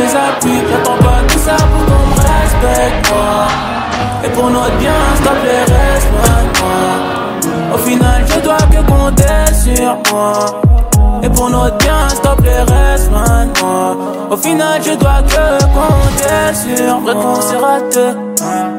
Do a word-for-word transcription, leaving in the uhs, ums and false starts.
les appuis. J'attends pas tout ça pour qu'on me respecte, moi. Et pour notre bien, s'il te plaît, reste loin de moi. Au final, je dois que compter sur moi. Et pour notre bien, s'il te plaît, reste loin de moi. Au final, je dois que compter sur moi. Vrai qu'on s'est raté.